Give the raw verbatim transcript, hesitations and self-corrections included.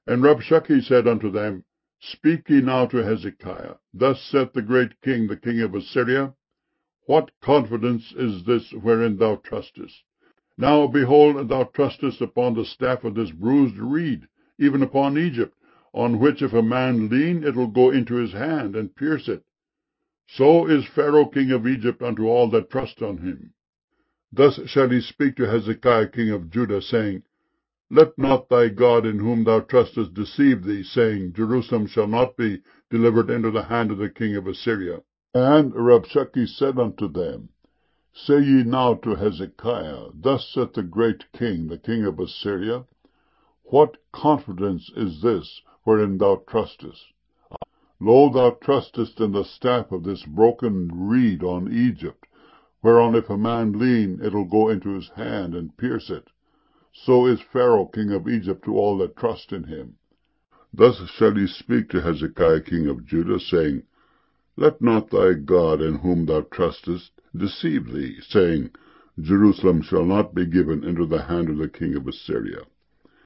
And Rabshakeh said unto them, Speak ye now to Hezekiah, Thus saith the great king, the king of Assyria, What confidence is this wherein thou trustest? Now, behold, thou trustest upon the staff of this bruised reed, even upon Egypt, on which if a man lean, it will go into his hand, and pierce it. So is Pharaoh king of Egypt unto all that trust on him. Thus shall he speak to Hezekiah king of Judah, saying, Let not thy God in whom thou trustest deceive thee, saying, Jerusalem shall not be delivered into the hand of the king of Assyria. And Rabshakeh said unto them, Say ye now to Hezekiah, Thus saith the great king, the king of Assyria, What confidence is this wherein thou trustest? Lo, thou trustest in the staff of this broken reed on Egypt, whereon if a man lean, it will go into his hand, and pierce it. So is Pharaoh king of Egypt to all that trust in him. Thus shall ye speak to Hezekiah king of Judah, saying, Let not thy God in whom thou trustest deceive thee, saying, Jerusalem shall not be given into the hand of the king of Assyria.